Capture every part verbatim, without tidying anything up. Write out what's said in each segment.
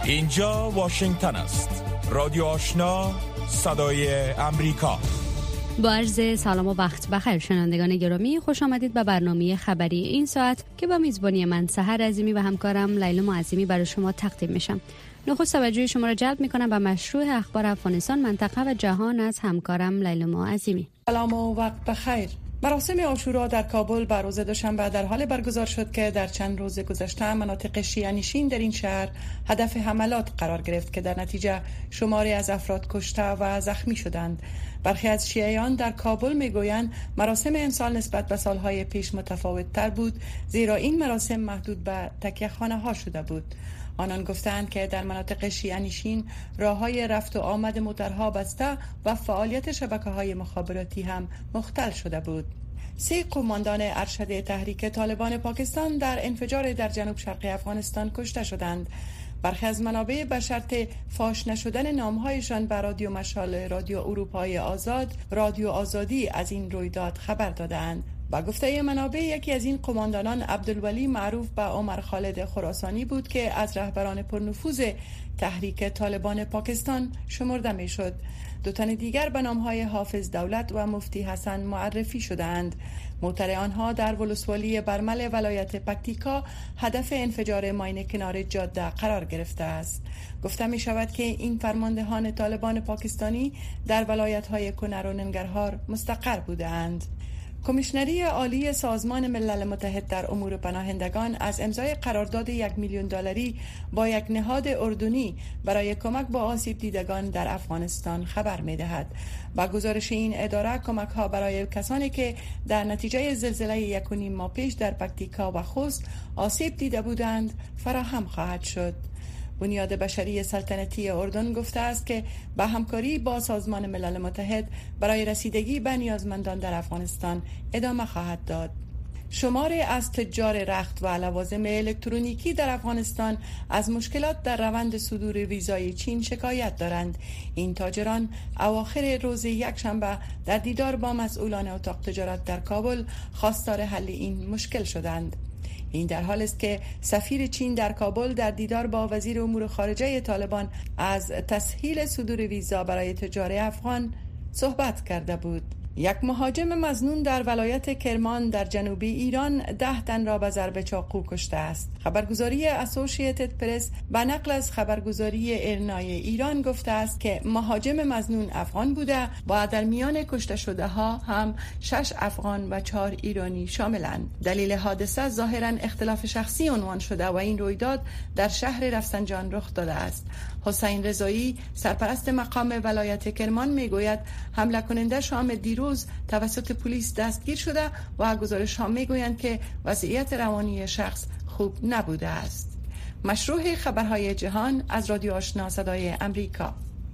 اینجا واشنگتن است. رادیو آشنا، صدای امریکا. با عرض سلام و وقت بخیر شنوندگان گرامی، خوش آمدید به برنامه خبری این ساعت که با میزبانی من سحر عظیمی و همکارم لیلا معظمی برای شما تقدیم میشم. نخست توجه شما را جلب میکنم به مشروع اخبار افغانستان، منطقه و جهان از همکارم لیلا معظمی. سلام و وقت بخیر. مراسم عاشورا در کابل بر روز دوشنبه در حال برگزار شد که در چند روز گذشته مناطق شیعه نشین در این شهر هدف حملات قرار گرفت که در نتیجه شماری از افراد کشته و زخمی شدند. برخی از شیعیان در کابل میگویند مراسم امسال نسبت به سالهای پیش متفاوت تر بود، زیرا این مراسم محدود به تکیه خانه ها شده بود. آنان گفتند که در مناطق شیعه نشین راههای رفت و آمد موترها بسته و فعالیت شبکه‌های مخابراتی هم مختل شده بود. سه قماندان ارشد تحریک طالبان پاکستان در انفجار در جنوب شرقی افغانستان کشته شدند. برخی از منابع به شرط فاش نشدن نامهایشان به رادیو مشال، رادیو اروپای آزاد، رادیو آزادی از این رویداد خبر دادند. با گفته منابع یکی از این قماندانان عبدالولی معروف به عمر خالد خراسانی بود که از رهبران پرنفوذ تحریک طالبان پاکستان شمرده می شد. دو تن دیگر به نامهای حافظ دولت و مفتی حسن معرفی شدند. موتر آنها در ولسوالی برمل ولایت پکتیکا هدف انفجار ماین کنار جاده قرار گرفته است. گفته می شود که این فرماندهان طالبان پاکستانی در ولایت‌های کنر و ننگرهار مستقر بودند. کمیشنری عالی سازمان ملل متحد در امور پناهندگان از امضای قرارداد یک میلیون دلاری با یک نهاد اردنی برای کمک با آسیب دیدگان در افغانستان خبر می دهد. با گزارش این اداره، کمک ها برای کسانی که در نتیجه زلزله یک و نیم ماه پیش در پکتیکا و خوست آسیب دیده بودند فراهم خواهد شد. بنیاد بشری سلطنتی اردن گفته است که با همکاری با سازمان ملل متحد برای رسیدگی به نیازمندان در افغانستان ادامه خواهد داد. شماری از تجار رخت و لوازم الکترونیکی در افغانستان از مشکلات در روند صدور ویزای چین شکایت دارند. این تاجران اواخر روز یکشنبه در دیدار با مسئولان اتاق تجارت در کابل خواستار حل این مشکل شدند. این در حال است که سفیر چین در کابل در دیدار با وزیر امور خارجه طالبان از تسهیل صدور ویزا برای تجار افغان صحبت کرده بود. یک مهاجم مظنون در ولایت کرمان در جنوب ایران ده تن را به ضرب چاقو کشته است. خبرگزاری اسوسییتد پرس به نقل از خبرگزاری ایرنای ایران گفته است که مهاجم مظنون افغان بوده و در میان کشته شده ها هم شش افغان و چهار ایرانی شاملند. دلیل حادثه ظاهرا اختلاف شخصی عنوان شده و این رویداد در شهر رفسنجان رخ داده است. حسین رضایی سرپرست مقام ولایت کرمان میگوید حمله کننده شام دیروز توسط پلیس دستگیر شده و گزارش ها میگویند که وضعیت روانی شخص خوب نبوده است. مشروع خبرهای جهان از رادیو آشنا صدای امریکا.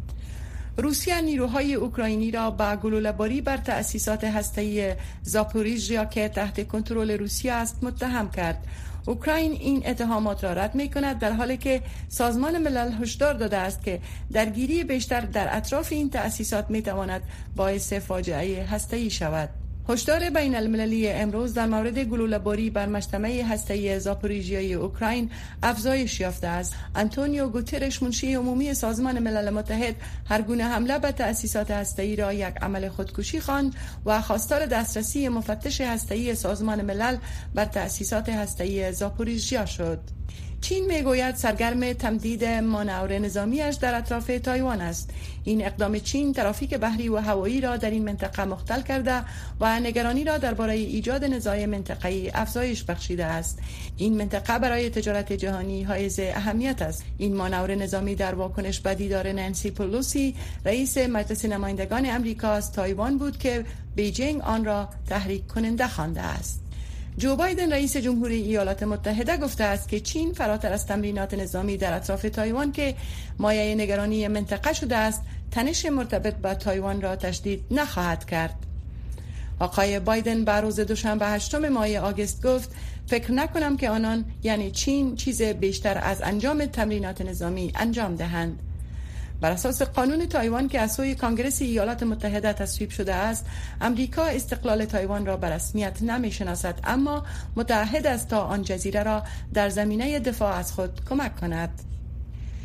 روسیه نیروهای اوکراینی را با گلوله‌باری بر تأسیسات هسته‌ای زاپوریژیا که تحت کنترل روسیه است متهم کرد. اوکراین این اتهامات را رد می‌کند در حالی که سازمان ملل هشدار داده است که درگیری بیشتر در اطراف این تأسیسات می‌تواند باعث فاجعه هسته‌ای شود. هشدار بین المللی امروز در مورد گلوله‌باری بر مجتمع هسته‌ای زاپوریژیای اوکراین افزایش یافته است. آنتونیو گوترش منشی عمومی سازمان ملل متحد هر گونه حمله به تأسیسات هسته‌ای را یک عمل خودکشی خواند و خواستار دسترسی مفتش هسته‌ای سازمان ملل بر تأسیسات هسته‌ای زاپوریژیا شد. چین میگوید سرگرم تمدید مانور نظامیش در اطراف تایوان است. این اقدام چین ترافیک بحری و هوایی را در این منطقه مختل کرده و نگرانی را درباره ایجاد نزاع منطقه‌ای افزایش بخشیده است. این منطقه برای تجارت جهانی حائز اهمیت است. این مانور نظامی در واکنش به دیدار نانسی پلوسی رئیس مجلس نمایندگان امریکا از تایوان بود که بیجینگ آن را تحریک کننده خوانده است. جو بایدن رئیس جمهوری ایالات متحده گفته است که چین فراتر از تمرینات نظامی در اطراف تایوان که مایه نگرانی منطقه شده است، تنش مرتبط با تایوان را تشدید نخواهد کرد. آقای بایدن بر روز دوشنبه هشتم ماه آگوست گفت فکر نکنم که آنان یعنی چین چیز بیشتر از انجام تمرینات نظامی انجام دهند. بر اساس قانون تایوان که از سوی کانگرس ایالات متحده تصویب شده است، امریکا استقلال تایوان را به رسمیت نمی‌شناسد، اما متعهد است تا آن جزیره را در زمینه دفاع از خود کمک کند.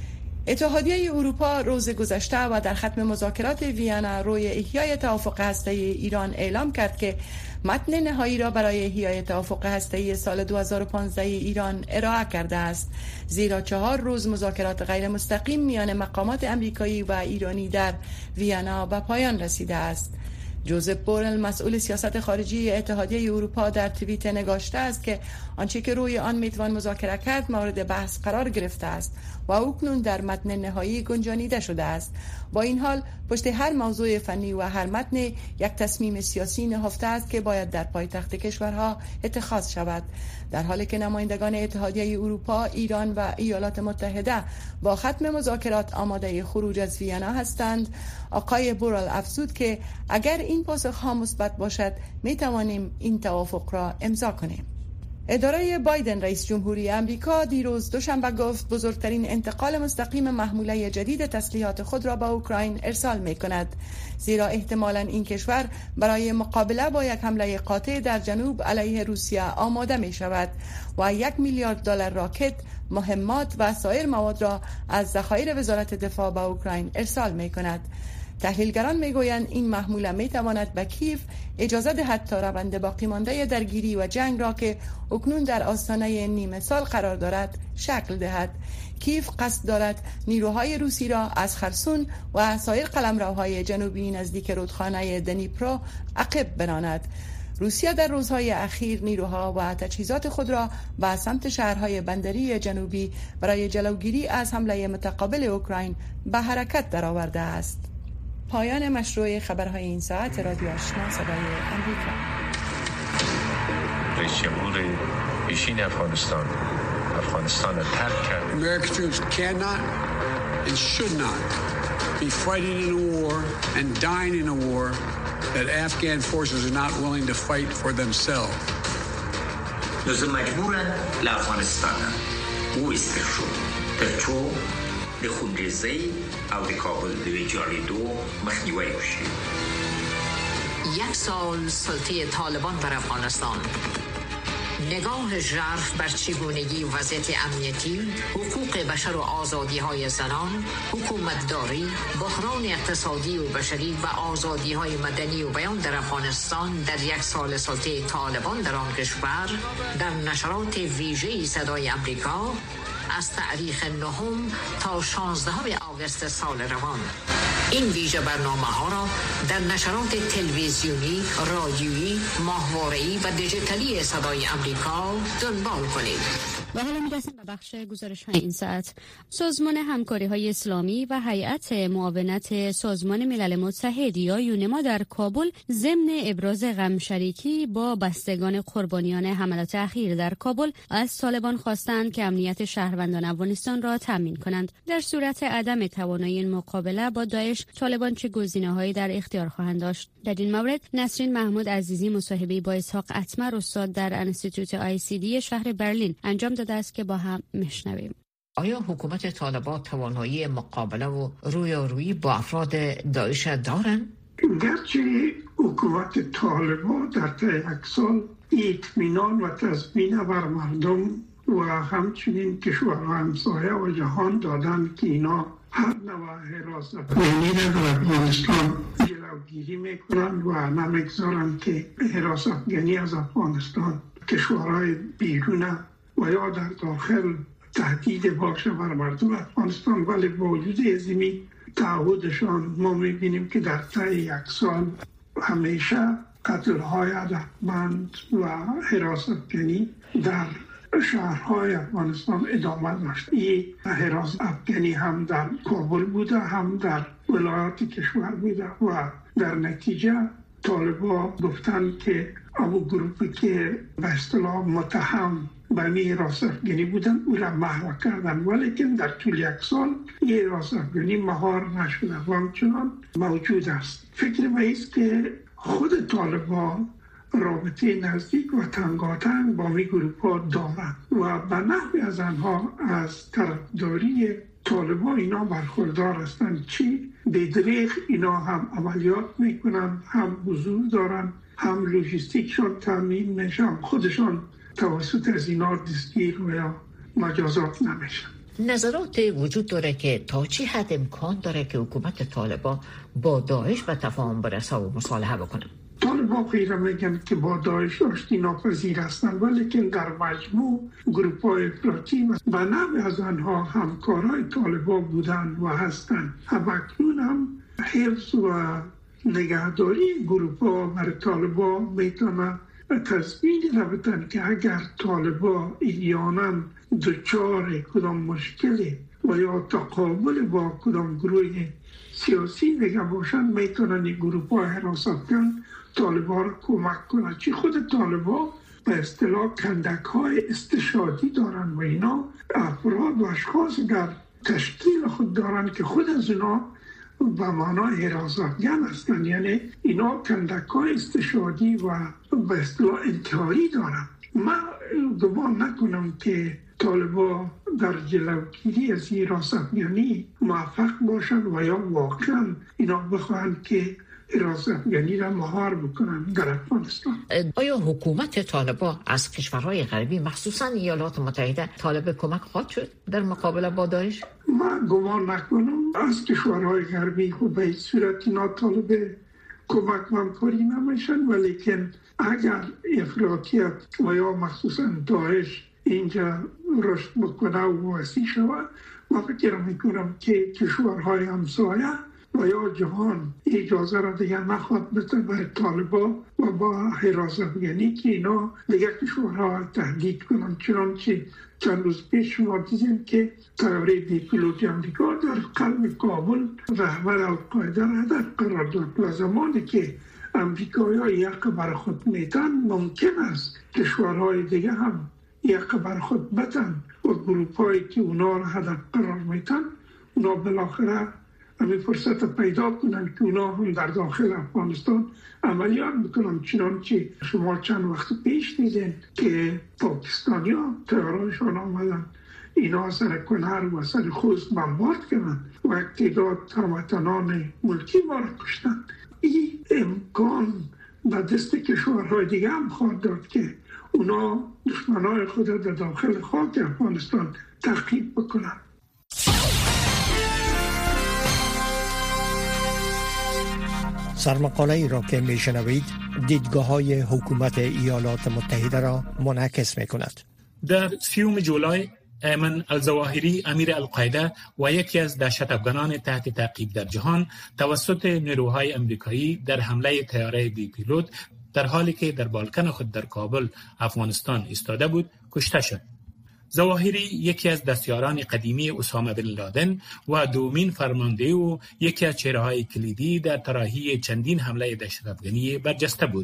اتحادیه اروپا روز گذشته و در ختم مذاکرات وینا روی احیای توافق هسته‌ای ایران اعلام کرد که متن نهایی را برای احیای توافق هسته‌ای سال دو هزار و پانزده ایران ارائه کرده است، زیرا چهار روز مذاکرات غیر مستقیم میان مقامات امریکایی و ایرانی در وینا به پایان رسیده است. جوزف بورل مسئول سیاست خارجی اتحادیه اروپا در توییت نگاشته است که آنچه که روی آن میتوان مذاکره کرد مورد بحث قرار گرفته است و اکنون در متن نهایی گنجانیده شده است. با این حال پشت هر موضوع فنی و هر متن یک تصمیم سیاسی نهفته است که باید در پایتخت کشورها اتخاذ شود، در حالی که نمایندگان اتحادیه اروپا، ایران و ایالات متحده با ختم مذاکرات آماده خروج از وینا هستند. آقای بورل افزود که اگر این پاسخ‌ها مثبت باشد می توانیم این توافق را امضا کنیم. اداره بایدن رئیس جمهوری آمریکا دیروز دوشنبه گفت بزرگترین انتقال مستقیم محموله جدید تسلیحات خود را به اوکراین ارسال می کند، زیرا احتمالاً این کشور برای مقابله با یک حمله قاطع در جنوب علیه روسیه آماده می شود و یک میلیارد دلار راکت، مهمات و سایر مواد را از ذخایر وزارت دفاع به اوکراین ارسال می کند. تحلیلگران میگویند این محموله میتواند به کیف اجازه دهد تا روند باقی مانده درگیری و جنگ را که اکنون در آستانه نیمه سال قرار دارد شکل دهد. کیف قصد دارد نیروهای روسی را از خرسون و سایر قلمروهای جنوبی نزدیک رودخانه دنیپرو عقب براند. روسیه در روزهای اخیر نیروها و تجهیزات خود را به سمت شهرهای بندری جنوبی برای جلوگیری از حمله متقابل اوکراین به حرکت درآورده است. پایان مشروع خبرهای این ساعت رادیو آشنا صدای امریکا. رئیس جمهور پیشین افغانستان افغانستان را ترک کرد. American troops cannot and should not be fighting in a war and dying in a war that Afghan forces are not willing to fight for themselves. لازم مجبورن لافغانستان او استشو ترچو د خونریزی او د کابل د ویجاړېدو مخنیوی وشي. یک سال سلطه طالبان بر افغانستان، نگاه ژرف بر چگونگی وضعیت امنیتی، حقوق بشر و آزادی‌های زنان، حکومتداری، بحران اقتصادی و بشری و آزادی‌های مدنی و بیان در افغانستان در یک سال سلطه طالبان در آن کشور در نشرات ویژه صدای امریکا از تاریخ نهم تا شانزدهم آگوست سال روان. این ویژه برنامه ها را در نشرات تلویزیونی، رادیویی، ماهواره‌ای و دیجیتالی صدای امریکا دنبال کنید. و حالا می‌رسیم به بخش گزارش های این ساعت. سازمان همکاری های اسلامی و هیئت معاونت سازمان ملل متحد یا یونما در کابل ضمن ابراز غم شریکی با بستگان قربانیان حملات اخیر در کابل از طالبان خواستند که امنیت شهروندان افغانستان را تامین کنند. در صورت عدم توانایی مقابله با داعش، طالبان چه گزینه‌هایی در اختیار خواهند داشت؟ در این مورد نسرین محمود عزیزی مصاحبه با اسحاق اتمر استاد در انستیتوت آی سی دی شهر برلین انجام داده است که با هم میشنویم. آیا حکومت طالبان توانایی مقابله و رویارویی با افراد داعش دارند؟ گرچه حکومت طالبان در طی یک سال اطمینان و تضمین بر مردم و همچنین کشورهای همسایه و جهان دادن که اینا هر نوع حراست بینی در افغانستان جلوگیری میکنند و نمیگذارند که حراست افغانی از افغانستان کشورهای بیرون و یا در داخل تهدید باشه بر مردم افغانستان، ولی با وجود عظیمی تعهدشان ما میبینیم که در طی یک سال همیشه قتل‌های هدفمند و حراست افغانی در شهرهای افغانستان ادامه داشت. این حراست افغانی هم در کابل بوده، هم در ولایات کشور بوده و در نتیجه طالبان گفتن که ابو گروپی که به اصطلاح متهم به این حراست افغانی بودن او را محو کردن، ولیکن در طول یک سال این حراست افغانی مهار نشده و همچنان موجود است. فکر من است که خود طالبان رابطه نزدیک و تنگاتنگ با می گروه ها دارند و به نحوی از آنها از طرفداری طالبان اینا برخوردار هستند. چی؟ بدریغ اینا هم عملیات میکنن، هم حضور دارن، هم لوجستیکشون تامین میشن، خودشان توسط از اینا دستگیر و یا مجازات نمیشن. نظرات وجود داره که تا چه حد امکان داره که حکومت طالبان با داعش به تفاهم برسه و مصالحه بکنه. طالبان غیر میگن که با داعش آشتی ناپذیر هستند، ولی که در مجموع گروه‌های افراطی و نوع از آنها همکارای طالبان بودند و هستند. همکنون هم حفظ و نگهداری گروه‌ها بر طالبان میتونه تضمین رابطن که اگر طالبان احیانا دچار کدام مشکلی و یا تقابل با کدام گروه سیاسی دیگه باشن، میتونن این گروه ها حراست کن طالبان را کمک کنن. چی خود طالبان به اصطلاح کندک های استشهادی دارن و اینا افراد و اشخاص در تشکیل خود دارن که خود از اینا به معنای حراستگن هستن، یعنی اینا کندک های استشهادی و به اصطلاح انتحاری دارن. من گمان نکنم که طالبان در جلوگیری از این حراستگنی موفق باشن و یا واقعا اینا بخواهن که حراستگنی را مهار بکنن در افغانستان. آیا حکومت طالبان از کشورهای غربی مخصوصا ایالات متحده طالب کمک خواهد شد در مقابله با داعش؟ من گمان نکنم از کشورهای غربی خود به صورت اینا طالب کمک همکاری نمیشن، ولیکن اگر افراطیت و یا مخصوصا داعش اینجا رشد بکنه و وسیع شود، من فکر میکنم که کشورهای همسایه و یا جهان اجازه را دیگر نخواهد بده برای طالبان و با حراستگنی که اینا دیگر کشورها تهدید کنند. چنانچه چند روز پیش شما دیدیم که طیاره بی پیلوت امریکا در قلب کابل رهبر القاعده را هدف قرار داد و زمانی که امریکایی‌ها یک بر خود میتن، ممکن است کشورهای دیگه هم یک بر خود بتن و گروپایی که اونا را هدف قرار میتن اونا بالاخره همین فرصت پیدا کنن که اونا هم در داخل افغانستان عملیات بکنن. چنانچه شما چند وقت پیش دیدین که پاکستانی ها تیارایشان آمدن اینا سر کنر و سر خوست بمبارد کنن و تعداد هموطنان ملکی ما را کشتن. این امکان به دست کشورهای دیگه هم خواهد داد که اونا دشمنای خود در داخل خاک افغانستان تعقیب بکنن. سرمقاله ای را که می شنوید دیدگاه های حکومت ایالات متحده را منعکس می کند. در سیوم جولای ایمن الظواهری امیر القاعده و یکی از دهشت‌افغانان تحت تعقیب در جهان توسط نیروهای امریکایی در حمله طیاره بی پیلوت در حالی که در بالکن خود در کابل افغانستان ایستاده بود کشته شد. ظواهری یکی از دستیاران قدیمی اسامه بن لادن و دومین فرمانده و یکی از چهره‌های کلیدی در طراحی چندین حمله دهشت‌افغانی برجسته بود.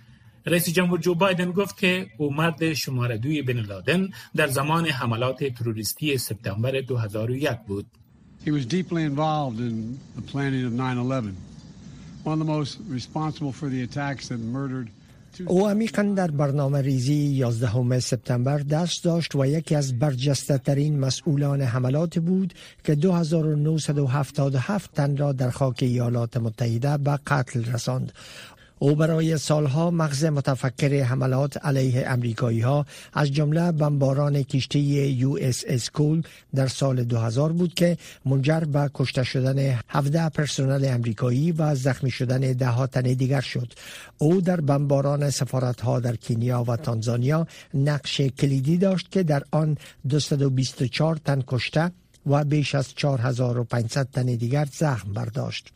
رئیس جمهور جو بایدن گفت که او مرد شماره دوی بن لادن در زمان حملات تروریستی سپتامبر دو هزار و یک بود. He was deeply involved in the planning of nine eleven. One of the most responsible for the attacks that murdered او عمیقاً در برنامه ریزی یازدهم سپتامبر دست داشت و یکی از برجسته ترین مسئولان حملات بود که دو هزار و نهصد و هفتاد و هفت تن را در خاک ایالات متحده به قتل رساند. او برای سالها مغز متفکر حملات علیه امریکایی ها از جمله بمباران کشتی یو اس اس کول در سال دو هزار بود که منجر به کشته شدن هفده پرسنل امریکایی و زخمی شدن ده ها تن دیگر شد. او در بمباران سفارت ها در کنیا و تانزانیا نقش کلیدی داشت که در آن دویست و بیست و چهار تن کشته و بیش از چهار هزار و پانصد تن دیگر زخم برداشت.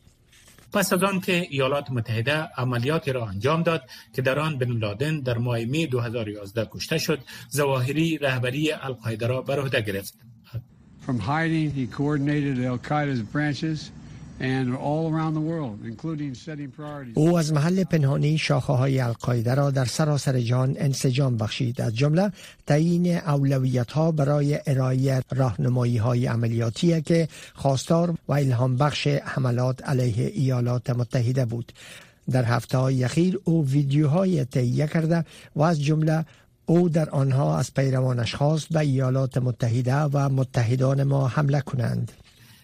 پس از آن که ایالات متحده عملیاتی را انجام داد که در آن بن لادن در ماه می دو هزار و یازده کشته شد، ظواهری رهبری القاعده را بر عهده گرفت. From hiding, he coordinated Al-Qaeda's branches and all around the world, including setting priorities. او از محل پنهانی شاخه‌های القاعده را در سراسر جهان انسجام بخشید، از جمله تعیین اولویت‌ها برای ارائه راهنمایی‌های عملیاتی که خواستار و الهام بخش حملات علیه ایالات متحده بود. در هفته‌های اخیر او ویدیوهای تهیه کرده و از جمله او در آنها از پیروانش خواست به ایالات متحده و متحدان ما حمله کنند.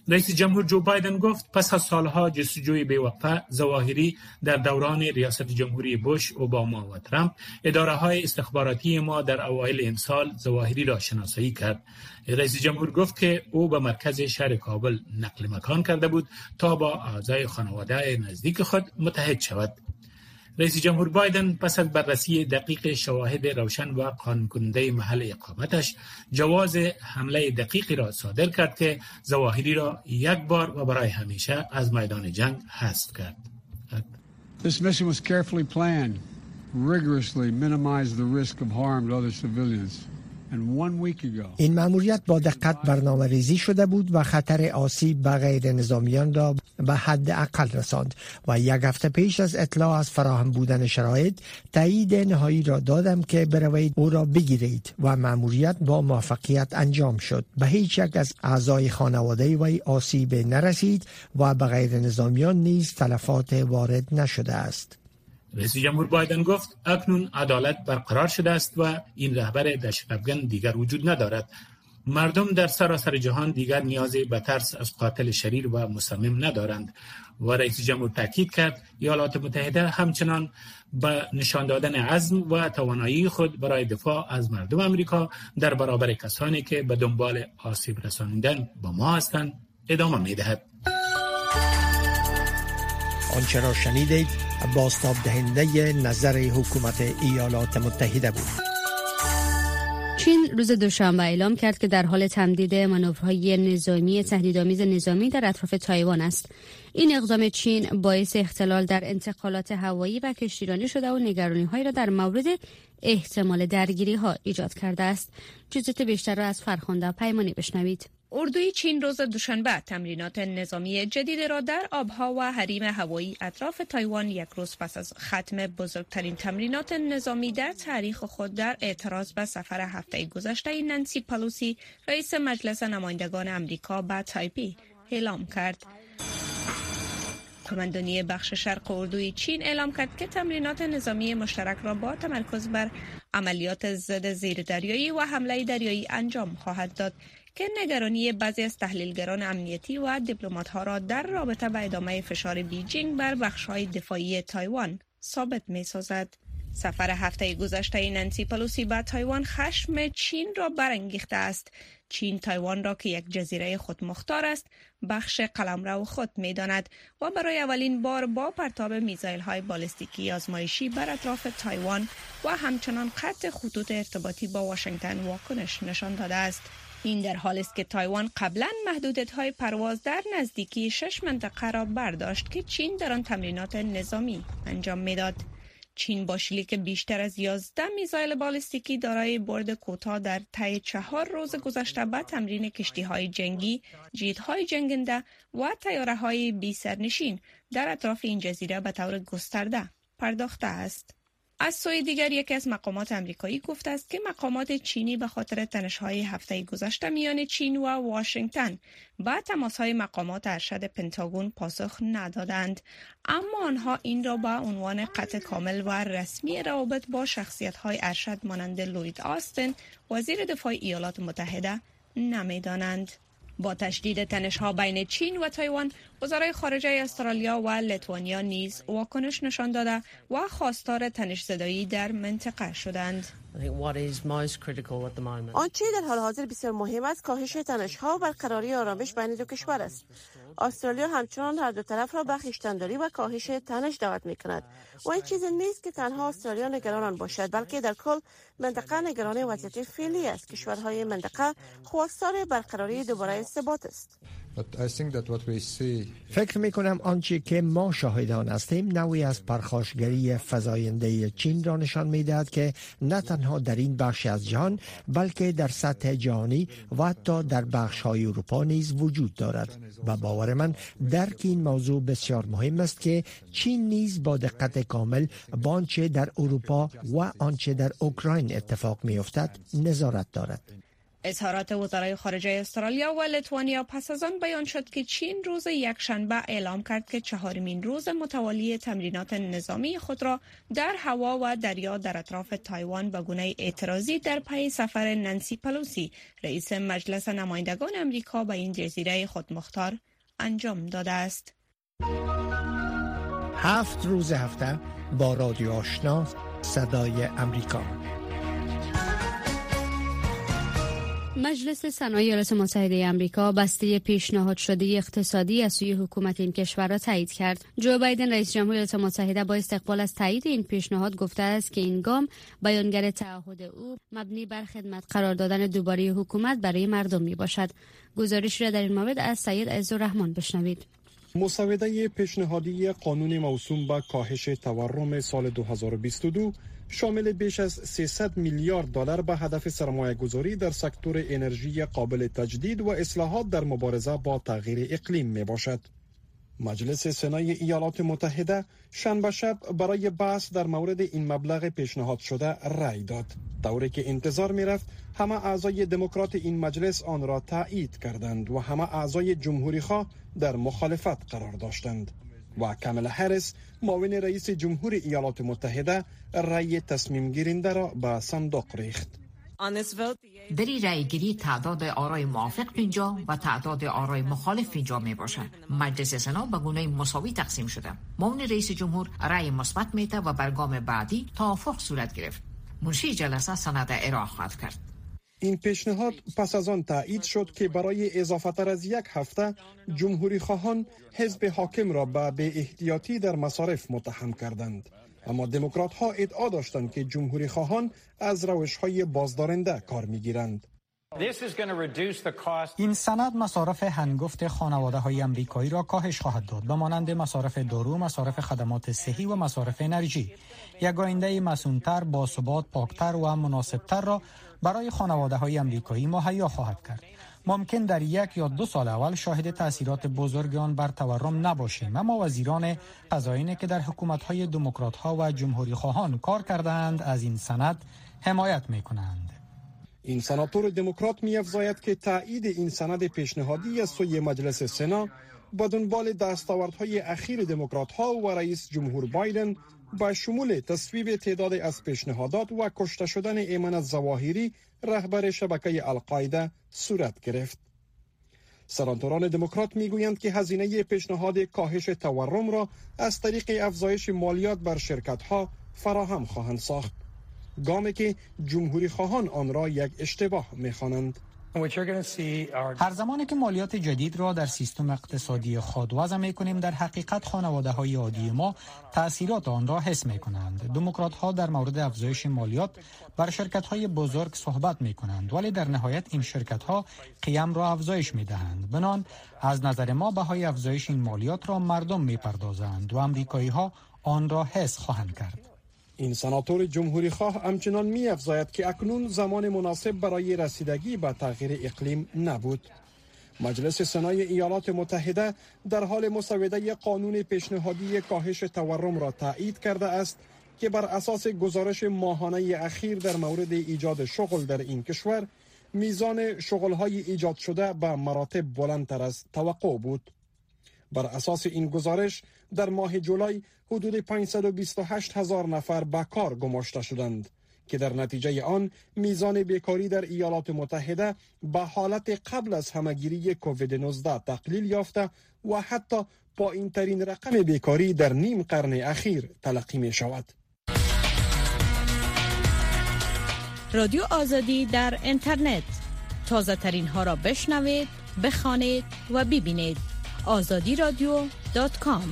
رئیس جمهور جو بایدن گفت پس از سالها جستجوی بی‌وقفه، ظواهری در دوران ریاست جمهوری بوش، اوباما و ترامپ، اداره‌های استخباراتی ما در اوایل این سال ظواهری را شناسایی کرد. رئیس جمهور گفت که او به مرکز شهر کابل نقل مکان کرده بود تا با اعضای خانواده نزدیک خود متحد شود. رئیس جمهور بایدن پس از بررسی دقیق شواهد روشن و قانون‌کننده محل اقامتش جواز حمله دقیقی را صادر کرد که ظواهری را یک بار و برای همیشه از میدان جنگ حذف کرد. This mission was carefully planned, rigorously minimized the risk of harm to other civilians. این مأموریت با دقت برنامه ریزی شده بود و خطر آسیب به غیر نظامیان را به حد اقل رساند و یک هفته پیش از اطلاع از فراهم بودن شرایط تایید نهایی را دادم که بروید او را بگیرید و مأموریت با موفقیت انجام شد. به هیچ یک از اعضای خانواده وی آسیب نرسید و به غیر نظامیان نیز تلفات وارد نشده است. رئیس جمهور بایدن گفت اکنون عدالت برقرار شده است و این رهبر دهشت‌افکن دیگر وجود ندارد. مردم در سراسر جهان دیگر نیازی به ترس از قاتل شریر و مصمم ندارند و رئیس جمهور تاکید کرد ایالات متحده همچنان به نشان دادن عزم و توانایی خود برای دفاع از مردم امریکا در برابر کسانی که به دنبال آسیب رسانیدن به ما هستند ادامه می‌دهد. آنچه را شنیدید بازتاب دهنده نظر حکومت ایالات متحده بود. چین روز دوشنبه اعلام کرد که در حال تمدید مانورهای نظامی تهدیدآمیز نظامی در اطراف تایوان است. این اقدام چین باعث اختلال در انتقالات هوایی و کشتیرانی شده و نگرانی‌هایی را در مورد احتمال درگیری‌ها ایجاد کرده است. جزئیات بیشتر را از فرخنده پیمانی بشنوید. اردوی چین روز دوشنبه تمرینات نظامی جدید را در آبها و حریم هوایی اطراف تایوان یک روز پس از ختم بزرگترین تمرینات نظامی در تاریخ خود در اعتراض به سفر هفته گذشته نانسی پلوسی رئیس مجلس نمایندگان امریکا به تایپی اعلام کرد. قماندانی بخش شرق اردوی چین اعلام کرد که تمرینات نظامی مشترک را با تمرکز بر عملیات ضد زیردریایی و حمله دریایی انجام خواهد داد که نگرانی بعضی از تحلیلگران امنیتی و دیپلمات‌ها را در رابطه با ادامه فشار بیجینگ بر بخش‌های دفاعی تایوان ثابت می‌سازد. سفر هفته گذشته نانسی پلوسی به تایوان خشم چین را برانگیخته است. چین تایوان را که یک جزیره خودمختار است بخش قلمرو خود می‌داند و برای اولین بار با پرتاب میزایل‌های بالستیکی آزمایشی بر اطراف تایوان و همچنان قطع خطوط ارتباطی با واشنگتن واکنش نشان داده است. این در حالی است که تایوان قبلا محدودیت‌های پرواز در نزدیکی شش منطقه را برداشت که چین در آن تمرینات نظامی انجام میداد. چین با شلیک بیشتر از یازده میزایل بالستیکی دارای برد کوتاه در طی چهار روز گذشته به تمرین کشتی‌های جنگی، جیت‌های جنگنده و طیاره‌های بی سرنشین در اطراف این جزیره به طور گسترده پرداخته است. از سوی دیگر یکی از مقامات امریکایی گفته است که مقامات چینی به خاطر تنش‌های هفته گذشته میان چین و واشنگتن با تماس‌های مقامات ارشد پنتاگون پاسخ ندادند، اما آنها این را با عنوان قطع کامل و رسمی روابط با شخصیت‌های ارشد مانند لوید آستن وزیر دفاع ایالات متحده نمی‌دانند. با تشدید تنش‌ها بین چین و تایوان، وزرای خارجه استرالیا و لیتوانیا نیز واکنش نشان داده و خواستار تنش‌زدایی در منطقه شدند. آنچه در حال حاضر بسیار مهم است کاهش تنش‌ها و برقراری آرامش بین دو کشور است. استرالیا همچنان هر دو طرف را به خویشتن‌داری و کاهش تنش دعوت می‌کند و این چیزی نیست که تنها استرالیا نگران باشد، بلکه در کل منطقه نگران وضعیت فعلی است. کشورهای منطقه خواستار برقراری دوباره ثبات است. فکر می کنم آنچه که ما شاهدان هستیم نوعی از پرخاشگری فزاینده چین را نشان می دهد که نه تنها در این بخش از جهان بلکه در سطح جهانی و حتی در بخش های اروپا نیز وجود دارد. و باور من درک این موضوع بسیار مهم است که چین نیز با دقت کامل با آنچه در اروپا و آنچه در اوکراین اتفاق می افتد نظارت دارد. اظهارات وزرای خارجه استرالیا و لیتوانیا پس از آن بیان شد که چین روز یکشنبه اعلام کرد که چهارمین روز متوالی تمرینات نظامی خود را در هوا و دریا در اطراف تایوان به گونه اعتراضی در پی سفر نانسی پلوسی رئیس مجلس نمایندگان امریکا به این جزیره خودمختار انجام داده است. هفت روز هفته با رادیو آشنا صدای امریکا. مجلس سنای ایالات متحده آمریکا بسته پیشنهاد شده اقتصادی از سوی حکومت این کشور را تایید کرد. جو بایدن رئیس جمهور ایالات متحده با استقبال از تایید این پیشنهاد گفته است که این گام بیانگر تعهد او مبنی بر خدمت قرار دادن دوباره حکومت برای مردم می باشد. گزارش را در این مورد از سید عزالرحمن بشنوید. مسوده پیشنهادی قانون موسوم به کاهش تورم سال دو هزار و بیست و دو شامل بیش از سیصد میلیارد دلار به هدف سرمایه گذاری در سکتور انرژی قابل تجدید و اصلاحات در مبارزه با تغییر اقلیم می باشد. مجلس سنای ایالات متحده شنبه شب برای بحث در مورد این مبلغ پیشنهاد شده رأی داد، طوری که انتظار می رفت همه اعضای دموکرات این مجلس آن را تایید کردند و همه اعضای جمهوری خواه در مخالفت قرار داشتند و کامالا هریس معاون رئیس جمهور ایالات متحده رأی تصمیم گیرنده را به صندوق ریخت. در این رأی گیری تعداد آرای موافق پنجاه و تعداد آرای مخالف پنجاه می باشد. مجلس سنا به گونه مساوی تقسیم شده. معاون رئیس جمهور رأی مثبت میده و بر گام بعدی توافق صورت گرفت. منشی جلسه سند ارائه خواهد کرد. این پیشنهاد پس از آن تایید شد که برای اضافه تر از یک هفته جمهوری خواهان حزب حاکم را به بی احتیاطی در مصارف متهم کردند، اما دموکرات ها ادعا داشتند که جمهوری خواهان از روش های بازدارنده کار میگیرند. این سند مصارف هنگفت خانواده های امریکایی را کاهش خواهد داد، به مانند مصارف دارو، مصارف خدمات صحی و مصارف انرژی. یک آینده مسئول‌تر، باثبات، پاکتر و مناسبتر را برای خانواده های امریکایی مهیا خواهد کرد. ممکن در یک یا دو سال اول شاهد تأثیرات بزرگ آن بر تورم نباشیم، اما وزیران خزائن که در حکومت‌های دموکرات‌ها و جمهوری خواهان کار کردند از این سند حمایت می‌کنند. این سناتور دموکرات می‌افزاید که تایید این سند پیشنهادی از سوی مجلس سنا با دنبال دستاوردهای اخیر دموکرات‌ها و رئیس جمهور بایدن با شمول تصویب تعداد از پیشنهادات و کشته شدن ایمن الظواهری رهبر شبکه القاعده صورت گرفت. سناتوران دموکرات میگویند که هزینه پیشنهاد کاهش تورم را از طریق افزایش مالیات بر شرکت‌ها فراهم خواهند ساخت، گامی که جمهوری خواهان آن را یک اشتباه می‌خوانند. هر زمانی که مالیات جدید را در سیستم اقتصادی خود وضع می‌کنیم، در حقیقت خانواده‌های عادی ما تأثیرات آن را حس می‌کنند. دموکرات‌ها در مورد افزایش مالیات بر شرکت‌های بزرگ صحبت می‌کنند، ولی در نهایت این شرکت‌ها قیم را افزایش می‌دهند. بنان از نظر ما بهای افزایش این مالیات را مردم می‌پردازند و آمریکایی‌ها آن را حس خواهند کرد. این سناتور جمهوری خواه همچنان می افزاید که اکنون زمان مناسب برای رسیدگی به تغییر اقلیم نبود. مجلس سنای ایالات متحده در حال مسوده قانون پیشنهادی کاهش تورم را تایید کرده است که بر اساس گزارش ماهانه اخیر در مورد ایجاد شغل در این کشور، میزان شغل‌های ایجاد شده به مراتب بلندتر از توقع بود. بر اساس این گزارش در ماه جولای حدود پانصد و بیست و هشت هزار نفر به کار گماشته شدند که در نتیجه آن میزان بیکاری در ایالات متحده به حالت قبل از همهگیری کووید نوزده تقلیل یافته و حتی پایین ترین رقم بیکاری در نیم قرن اخیر تلقی می شود. رادیو آزادی در اینترنت، تازه ترین ها را بشنوید، بخوانید و ببینید. آزادی رادیو دات کام.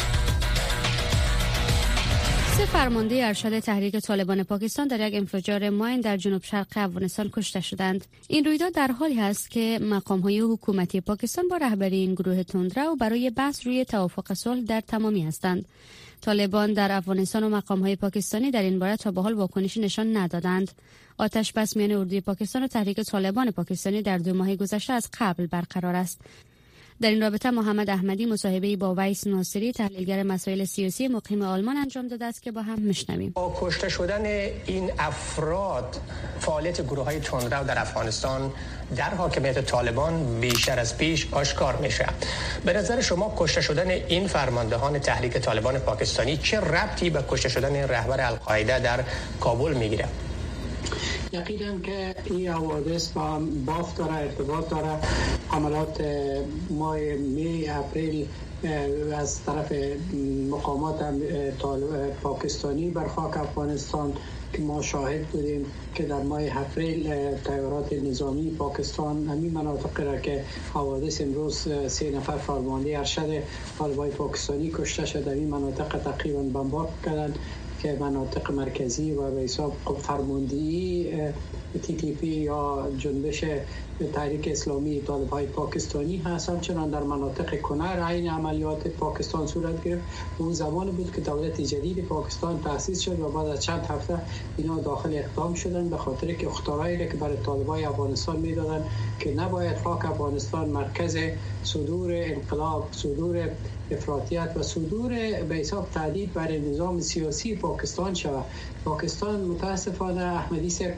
سه فرمانده ارشد تحریک طالبان پاکستان در یک انفجار ماین در جنوب شرق افغانستان کشته شدند. این رویداد در حالی است که مقام‌های حکومتی پاکستان با رهبری این گروه تندرو برای بحث روی توافق صلح در تمامی هستند. طالبان در افغانستان و مقام‌های پاکستانی در این باره تا به حال واکنشی نشان ندادند. آتش بس میان اردوی پاکستان و تحریک طالبان پاکستانی در دو ماه گذشته از قبل برقرار است. در این رابطه محمد احمدی مصاحبه‌ای با ویس ناصری تحلیلگر مسائل سیاسی مقیم آلمان انجام داده است که با هم میشنویم. با کشته شدن این افراد فعالیت گروه‌های تندرو در افغانستان در حاکمیت طالبان بیشتر از پیش آشکار میشه. به نظر شما کشته شدن این فرماندهان تحریک طالبان پاکستانی چه ربطی به کشته شدن رهبر القاعده در کابل میگیره؟ یقینا که این حوادث با بافت داره، ارتباط داره. حملات ماه می اپریل از طرف مقامات پاکستانی بر خاک افغانستان که ما شاهد بودیم که در ماه اپریل طیارات نظامی پاکستان همین مناطق را که حوادث امروز سه نفر فرمانده ارشد طالبان پاکستانی کشته شد در این مناطق تقریبا بمبارد کردند که مناطق مرکزی و به حساب فرماندهی تی تی پی یا جنبش تحریک اسلامی طالب‌های پاکستانی هست. همچنان در مناطق کنر عین عملیات پاکستان صورت گرفت. اون زمان بود که دولت جدید پاکنستان تأسیس شد و بعد از چند هفته اینا داخل اقدام شدن به خاطر که اختراعی که برای طالب‌های افغانستان میدادن که نباید خاک افغانستان مرکز صدور انقلاب، صدور افراطیت و صدور به حساب تهدید بر نظام سیاسی پاکستان شود. پاکستان متاسفانه احمدی سے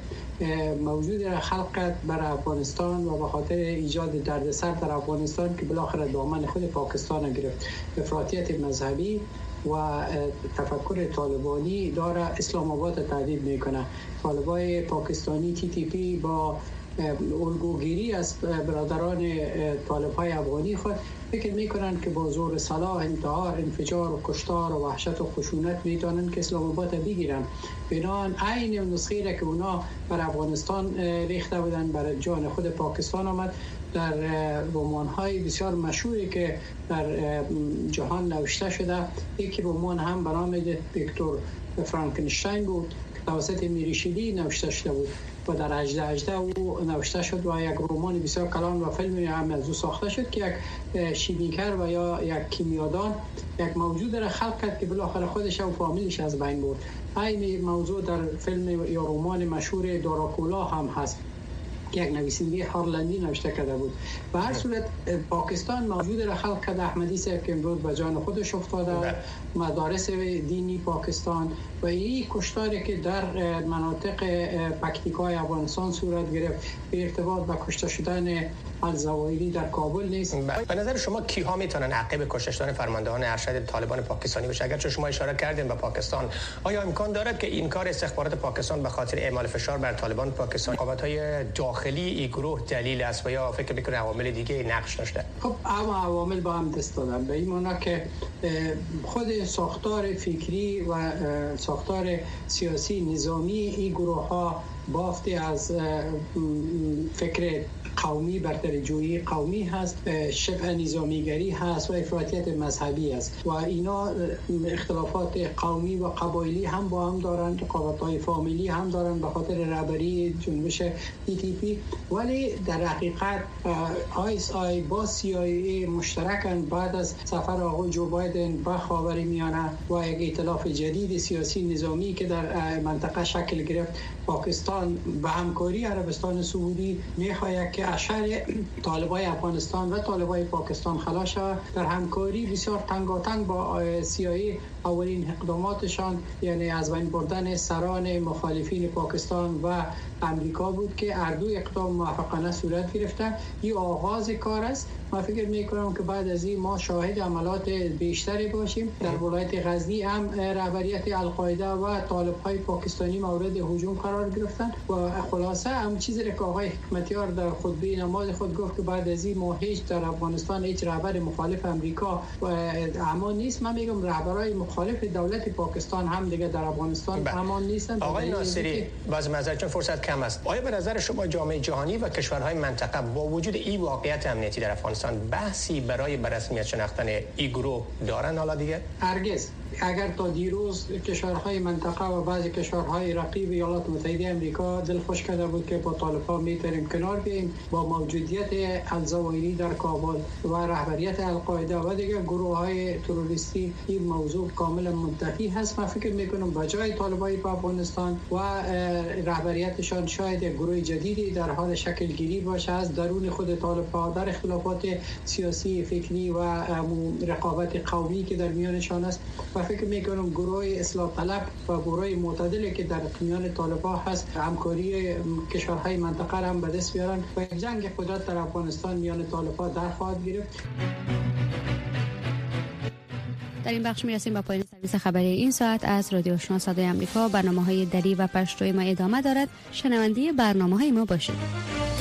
موجود را خلق کرد بر افغانستان و به خاطر ایجاد دردسر در افغانستان که بالاخره دامن خود پاکستان گرفت. افراطیت مذهبی و تفکر طالبانی داره اسلام آباد تهدید میکنه. طالبای پاکستانی تی تی پی با الگوگیری از برادران طالب‌های افغانی خود فکر میکنن که با زور سلاح، انتحار، انفجار و کشتار و وحشت و خشونت میتونن که اسلام آباد بگیرن. بنابراین عین نسخه را که اونا بر افغانستان ریخته بودن بر جان خود پاکستان آمد. در رمان‌های بسیار مشهوری که در جهان نوشته شده، یکی رمان هم به نام ویکتور فرانکنشتاین بود توسط میری شیلی نوشته شده بود و در هجده هجده او نوشته شد و یک رمان بسیار کلان و فیلمی هم از او ساخته شد که یک شیمیکر و یا یک کیمیادان یک موجود را خلق کرد که بالاخره خودش و فامیلش از بین برد. این موضوع در فیلم یا رمان مشهور دراکولا هم هست که یک نویسنده هارلندی نوشته کرده بود. به هر صورت پاکستان موجود را خلق کرده احمدی سے که امروز به جان خودش افتاده، مدارس دینی پاکستان و این کشتاری که در مناطق پکتیکای افغانستان صورت گرفت به ارتباط با کشته شدن الزواهری در کابل نیست. به نظر شما کیها میتونن عقب کشته شدن فرماندهان ارشد طالبان پاکستانی باشه؟ اگرچه شما اشاره کردین به پاکستان، آیا امکان دارد که این کار استخبارات پاکستان به خاطر اعمال فشار بر طالبان پاکستان رقابت‌های داخلی این گروه دلیل است و یا فکر میکنه عوامل دیگه نقش داشته؟ خب اما عوامل با هم دست دادن به این معنا که خود ساختار فکری و ساختار سیاسی نظامی این گروه ها بافتی از فکر قومی برترجویی قومی هست، شبه نظامیگری هست و افراطیت مذهبی است و اینا اختلافات قومی و قبایلی هم با هم دارن، رقابت‌های فامیلی هم دارن به خاطر رهبری جنبش تی تی پی. ولی در حقیقت آی اس آی با سی آی ای مشترکن بعد از سفر آقای جو بایدن به خاورمیانه و یک ائتلاف جدید سیاسی نظامی که در منطقه شکل گرفت. پاکستان به همکاری عربستان سعودی می‌خواهد که اشر طالبای افغانستان و طالبای پاکستان خلاص شود. در همکاری بسیار تنگاتنگ با سی آی ای اولین اقداماتشان یعنی از بین بردن سران مخالفین پاکستان و امریکا بود که هر دو اقدام موفقانه صورت گرفته. این آغاز کار است. من فکر می‌کنم که بعد از این ما شاهد عملات بیشتری باشیم. در ولایت غزنی هم رهبریت القاعده و طالب‌های پاکستانی مورد هجوم قرار گرفتن و خلاصه هم چیزی که آقای حکمتیار در خطبه نماز خود گفت که بعد از این ما هیچ در افغانستان هیچ رهبر مخالف امریکا و امان نیست. من میگم رهبرای مخالف دولت پاکستان هم دیگه در افغانستان امان نیستن. آقای ناصری باز معذرت چون فرصت کم است، آیا به نظر شما جامعه جهانی و کشورهای منطقه با وجود این واقعیت امنیتی در افغانستان بحثی برای به رسمیت شناختن این گروه دارن حالا دیگه؟ هرگز اگر تا دیروز کشورهای منطقه و بعضی کشورهای رقیب ایالات متحده آمریکا دلخوش کرده بود که با طالبان میتونیم کنار بیاییم، با موجودیت الزوایری در کابل و رهبریت القاعده و دیگر گروه های تروریستی این موضوع کاملا منتفی هست. من فکر میکنم بجای طالبان با افغانستان و رهبریتشان شاید گروه جدیدی در حال شکل گیری باشه از درون خود طالبان در اختلافات سیاسی، فکری و رقابت قومی که در میانشان است. و فکر میکنم گروه اصلاح طلب و گروه معتدلی که در میان طالبان هست همکاری کشورهای منطقه را هم به دست بیارن و جنگ قدرت در افغانستان میان طالبان در خواهد گرفت. در این بخش میرسیم به پایان سرویس خبری این ساعت از رادیو آشنا صدای آمریکا. برنامه‌های دری و پشتوی ما ادامه دارد. شنونده برنامه‌های ما باشید.